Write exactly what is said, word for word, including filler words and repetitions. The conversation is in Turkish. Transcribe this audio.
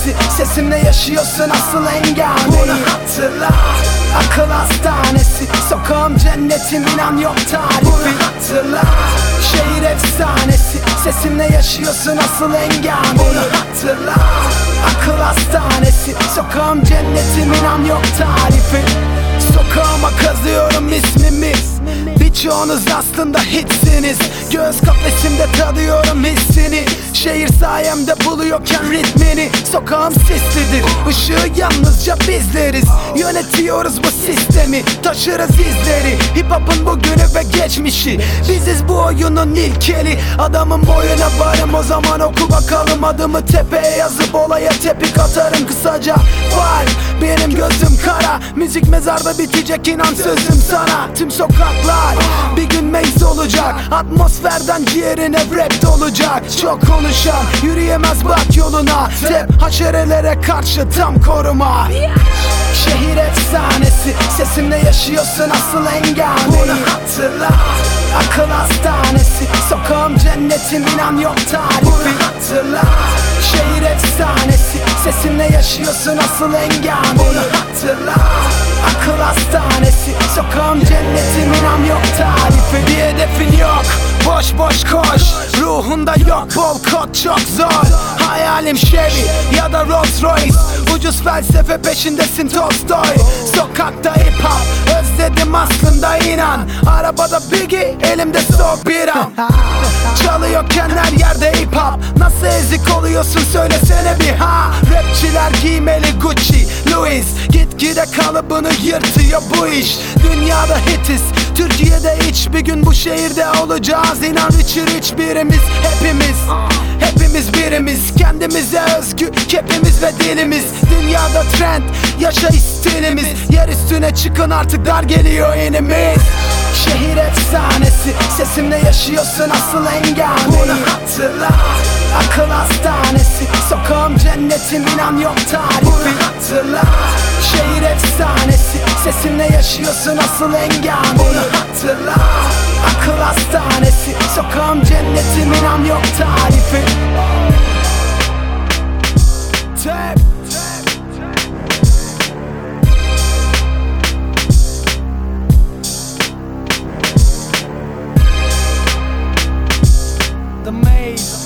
hastanesi, sesimle yaşıyorsun asıl engameyi. Bunu hatırla, akıl hastanesi, sokağım cennetim, inan yok tarifi. Bunu hatırla, şehir efsanesi, sesimle yaşıyorsun asıl engameyi. Bunu hatırla, akıl hastanesi, sokağım cennetim, inan yok tarifi. Sokağıma kazıyorum ismimi, birçoğunuz aslında hitsiniz. Göz kafesimde tadıyorum hissini, şehir sayemde buluyorken ritmini. Sokağım seslidir, ışığı yalnızca bizleriz. Yönetiyoruz bu sistemi, taşırız izleri. Hip hop'un bugünü ve geçmişi, biziz bu oyunun ilkeli. Adamın boyuna varım, o zaman oku bakalım adımı. Tepeye yazıp olaya tepik atarım. Kısaca var, benim gözüm kara. Müzik mezarda bitecek, inan sözüm sana. Tüm sokaklar bir gün meyz olacak, atmosferden ciğerine rap dolacak. Çok konuşan yürüyemez, bak yoluna. Tep haşerelere karşı tam koruma. Şehir efsanesi, sesimle yaşıyorsun asıl engameyi. Bunu hatırla, akıl hastanesi, sokağım cennetim, inan yok tarifi. Bunu hatırla, şehir efsanesi, sesimle yaşıyorsun asıl engameyi. Bunu hatırla, akıl hastanesi, sokağım cennetim, inan yok tarifi. Bir hedefin yok, boş boş koş, ruhunda yok bol kod, çok zor. Hayalim Chevy ya da Rolls Royce, ucuz felsefe peşindesin Tolstoy. Sokakta hip hop, özledim aslında inan. Arabada Biggie, elimde soğuk biram. Çalıyorken her yerde hip hop, nasıl ezik oluyorsun söylesene bir ha. Rapçiler giymeli Gucci, Louis, gitgide kalıbını yırtıyor bu iş. Dünyada hitiz, Türkiye'de hiç, bir gün bu şehirde olacağız. İnan rich rich birimiz, hepimiz Hepimiz birimiz, kendimize özgü kepimiz ve dilimiz. Dünyada trend, yaşa stilimiz. Yer üstüne çıkın artık, dar geliyor enimiz. Şehir efsanesi, sesimle yaşıyorsun asıl engameyi. Bunu hatırla, akıl hastanesi, sokağım cennetim, inan yok tarifi. Bunu hatırla, şehir efsanesi, sesimle yaşıyorsun asıl engameyi. Bunu hatırla, akıl hastanesi, sokağım cennetim, inan yok tarifi. Tap. The maze.